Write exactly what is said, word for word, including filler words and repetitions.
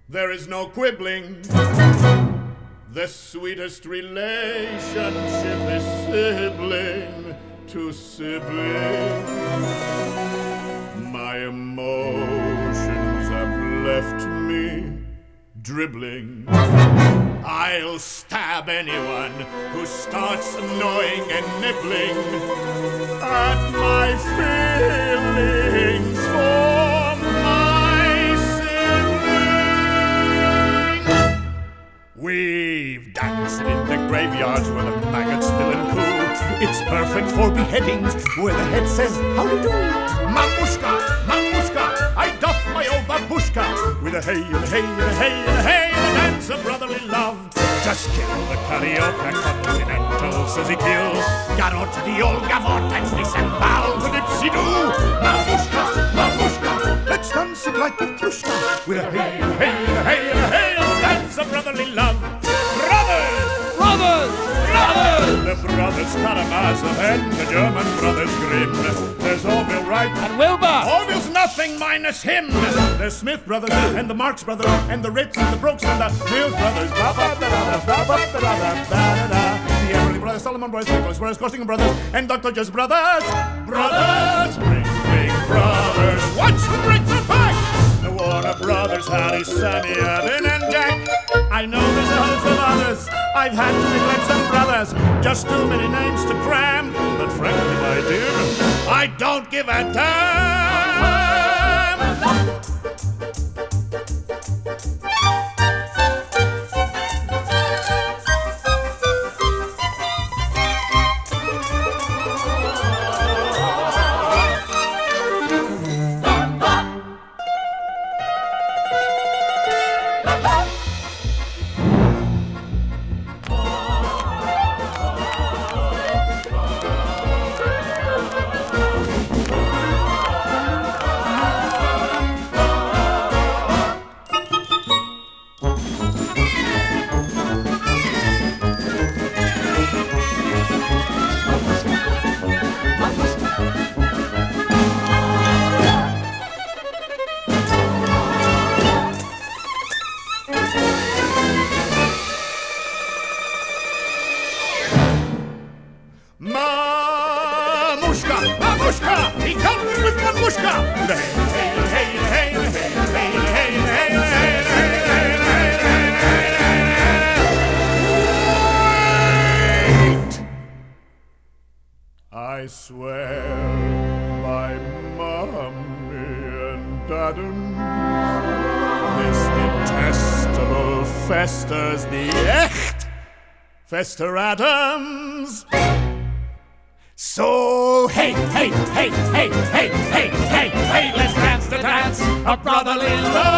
There is no quibbling. The sweetest relationship is sibling to sibling. My emotions have left me dribbling. I'll stab anyone who starts gnawing and nibbling at my feelings for my sibling. We've danced in the graveyards where the maggots spill and coo. It's perfect for beheadings where the head says, howdy-do. Mamushka, mamushka, I doff my old babushka with a hey and a hey and a hey and a hey and a dance of brotherly love. Just kill the carioca continental, says he kills. Garot, the old gavot, and disembowel the dipsy-doo. Mamushka, mamushka, let's dance it like Petrushka with a hey and a hey and a hey and a hey and a dance of brotherly love. Brothers! Brothers! Brothers! The brothers Karamazov and the German brothers Grimm. There's Orville Wright And Wilbur! Orville's nothing minus him. There's Smith brothers and the Marx brothers and the Ritz and the Brooks and the Mills brothers. Blah, blah, blah, blah, blah, blah, blah, blah, blah, blah. The Everly brothers, Solomon brothers, Nicholas brothers, Costigan brothers, and Doctor Just brothers. Brothers, bring, bring brothers. What's the break the back? The Warner brothers, Harry, Sammy, Evan, and Jack. I know there's a host of others. I've had to neglect some brothers. Just too many names to cram. But frankly, my dear, I don't give a damn. Mamushka, mamushka, he comes with mamushka. Hey, hey, hey, hey, hey, hey, hey, hey, hey, hey. I swear by mommy and dadums, this detestable festers the echt Fester Adams. So hey, hey, hey, hey, hey, hey, hey, hey, let's dance the dance of brotherly love.